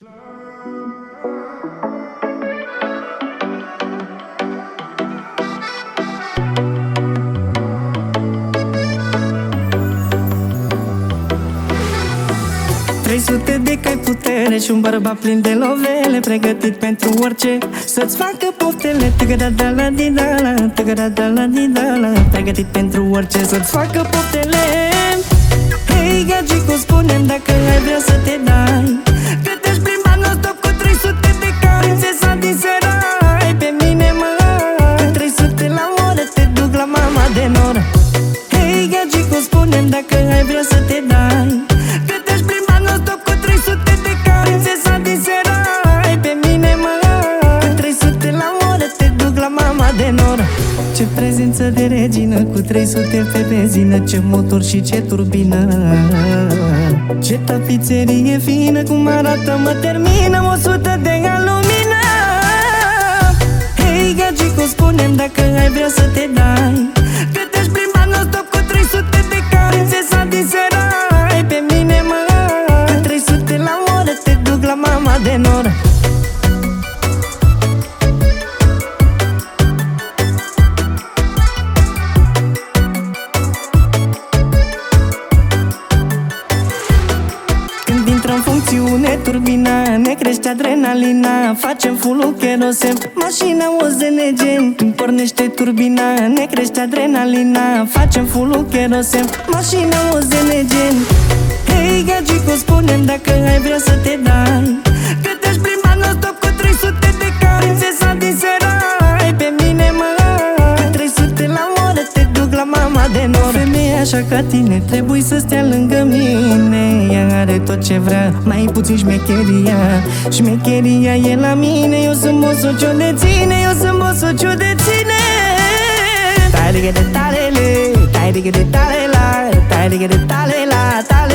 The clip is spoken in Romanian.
Sute de cai putere și un bărbat plin de lovele, pregătit pentru orice, să-ți facă poftele. Tăgăda-da-la-di-da-la, tăgăda-da-la-di-da-la, pregătit pentru orice, să-ți facă poftele. Hei, gagicu, spune-mi dacă ai vrea să te dai, că te-aș plimba non-stop cu 300 de cai. Prințesa din Serai, pe mine mă, cu 300 la oră te duc la mama de noră. Hei, gagicu, spune-mi dacă ai vrea să te dai, că te-aș plimba non-stop cu 300 de cai. Prințesa din Serai, pe mine mă, cu 300 la oră te duc la mama de noră. Ce prezență de regină, cu 300 pe benzină, ce motor și ce turbină, ce tapiserie fină, cum arată mă termină 100 de alumină. Hei, gagicu, spune-mi dacă ai vrea să te dai, că te-aș plimba non-stop cu 300 de cai. Prințesa din Serai, pe mine mă, cu 300 la oră te duc la mama de noră. În funcțiune turbina, ne crește adrenalina, facem full-ul kerosen, mașina o ZNG. Când pornește turbina, ne crește adrenalina, facem full-ul kerosen, mașina o ZNG. Hei, gagicu, spune-mi dacă ai vrea să te dai, că te-aș plimba non-stop cu 300 de cai. Prințesa din Serai, pe mine mă, cu 300 la oră te duc la mama de noră. Femeia așa ca tine trebuie să stea lângă mine, ea are tot ce vrea, mai puțin șmecheria. Șmecheria e la mine, eu sunt mosul ce-o deține, eu sunt mosul ce-o deține. Tai-righe de tale-le, tai-righe de tale-la, tai-righe de tale-la, tale.